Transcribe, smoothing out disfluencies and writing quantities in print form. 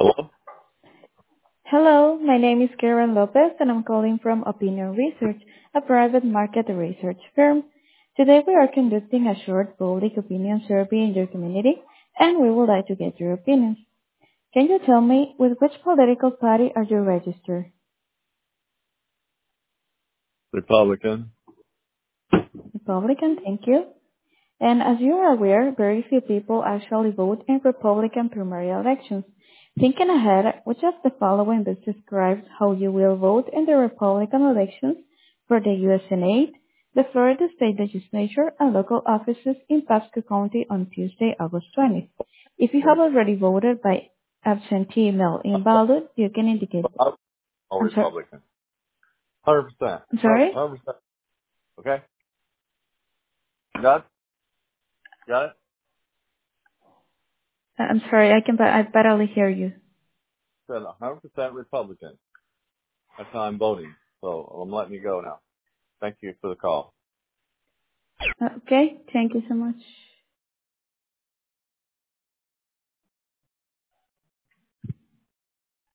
Hello? Hello, my name is Karen Lopez, and I'm calling from Opinion Research, a private market research firm. Today, we are conducting a short public opinion survey in your community, and we would like to get your opinions. Can you tell me with which political party are you registered? Republican. Republican, thank you. And as you are aware, very few people actually vote in Republican primary elections. Thinking ahead, which of the following best describes how you will vote in the Republican elections for the U.S. Senate, the Florida State Legislature, and local offices in Pasco County on Tuesday, August 20th? If you have already voted by absentee mail-in ballot, you can indicate. I'm a I'm sorry. Republican. 100%. I'm sorry. 100%. Okay? Got it? Got it? I'm sorry. I barely hear you. Said 100% Republican. That's how I'm voting. So I'm letting you go now. Thank you for the call. Okay. Thank you so much.